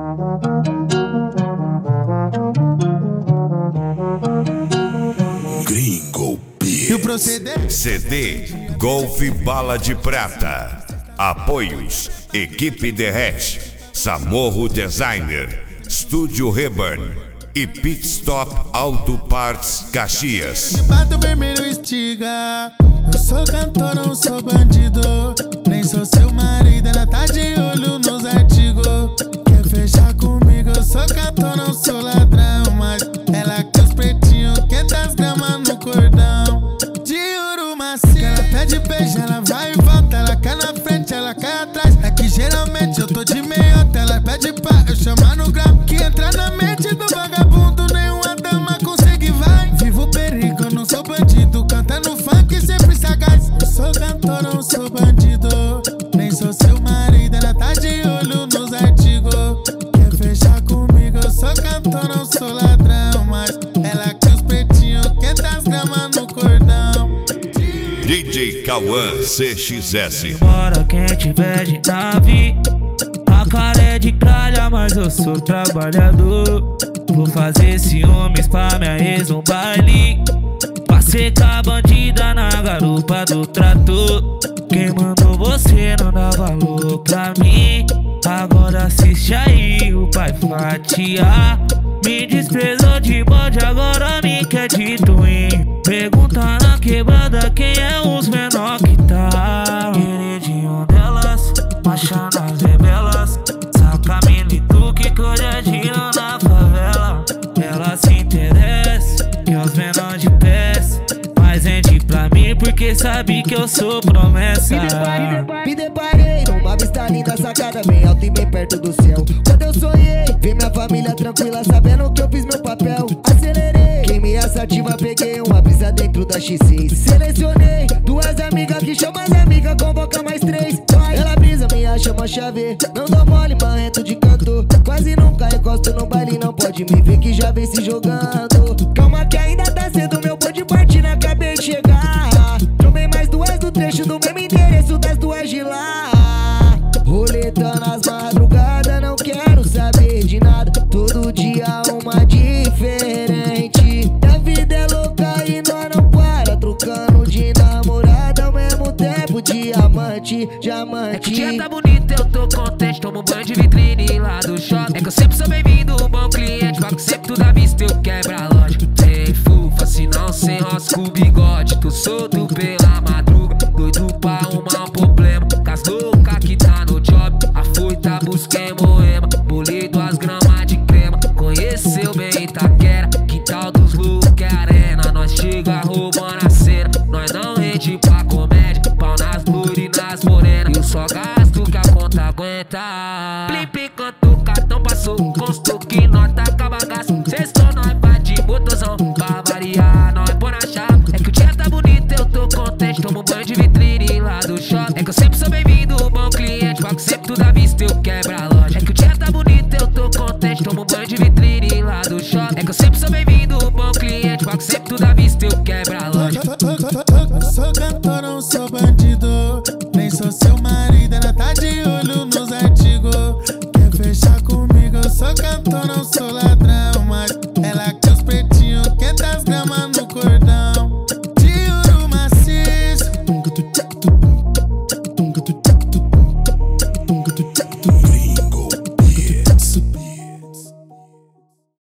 Gringo Beats. CD Golf Bala de Prata. Apoios: Equipe Derrete, Samorro Designer, Estúdio Reburn e Pit Stop Auto Parts Caxias. Me bato vermelho estiga. Eu sou cantor, não sou bandido. Nem sou seu marido, ela tá de olho nos artigos. Quer fechar comigo? Eu sou cantor, não sou ladrão. Mas ela quer os pretinhos, 500 gramas no cordão. De ouro macio, ela pede beijo, ela vai e volta. Ela quer na frente, ela quer atrás. É que geralmente eu tô de meiota. Ela pede pra eu chamar no grau. Que entra na mente do vagabundo, nenhuma dama consegue, vai. Vivo perigo, eu não sou bandido. Cantando funk, sempre sagaz. Eu sou cantor, não sou bandido. Nem sou seu marido, ela tá de olho nos artigos. Quer fechar comigo? Eu sou cantor, não sou ladrão. Mas ela quer os pretinhos, 500 gramas no cordão. DJ Cauã CXS. Bora quem te pede nave. A cara é de calha, mas eu sou trabalhador. Vou fazer ciúmes pra minha ex no baile. Passei com a bandida na garupa do trator. Quem mandou você não dá valor pra mim? Agora assiste aí o pai fatiar. Me desprezou de bode, agora me quer de twin. Pergunta na quebrada quem é os menor que tá. Queridinho delas, marcha nas rebelas. Saca milito que colhadinho na favela. Ela se interessa, que os menor de pés. Mas vende pra mim porque sabe que eu sou promessa. Me deparei numa vista linda, sacada bem alta e bem perto do céu. Quando eu sonhei, vi minha família tranquila, sabendo que eu fiz meu papel. Acelerei, queimei a sativa, peguei uma brisa dentro da X6. Selecionei duas amigas que chamam as amigas, convoca mais três. Ela brisa, minha chama chave. Não dou mole, marrento de canto. Quase nunca encosto no baile, não pode me ver que já vem se jogando. Calma que ainda tá cedo, meu bonde partida, acabei de chegar. Tomei mais duas do trecho do mesmo endereço das duas de lá. Roleta nas madrugadas, não quero saber de nada. Todo dia uma diferente. A vida é louca e nós não para. Trocando de namorada ao mesmo tempo. Diamante, diamante. É que o dia tá bonito, eu tô contente. Tomo um banho de vitrine lá do shopping. É que eu sempre sou bem-vindo, um bom cliente. Pago sempre tudo à vista, eu quebro a loja. Tem fufa, se não sem rosca o bigode. Tô solto pela madruga, doido pra arrumar um problema. Cas louca que tá no job, a foita busquei Moema. Bolei 2 gramas de crema, conheceu bem Itaquera. Quintal dos loucos é arena, nós chega roubando a cena. Nós não rende pra comédia, pau nas loiras e nas morenas. Eu só gasto que a conta aguenta. Plim plim canto, cartão passou, constou que nós taca bagaço. Sextou, nós vai de motorzão, pra variar, nós põe na chave. É que o dia tá bonito, eu tô contente. Tomo um banho de vitrine lá do shopping. É que eu sempre sou bem-vindo, um bom cliente. Pago sempre tudo à vista, eu quebro a loja. É que o dia tá bonito, eu tô contente. Tomo um banho de vitrine lá do shopping. É que eu sempre sou bem-vindo, um bom cliente. Pago sempre tudo à vista, eu quebro a loja. Eu sou cantor, não sou bandido. Nem sou seu marido, ela tá de olho nos artigos. Quer fechar comigo? Eu sou cantor, não sou ladrão. Mas ela quer os pretinhos, 500 gramas no cordão. De ouro maciço. Gringo Beats.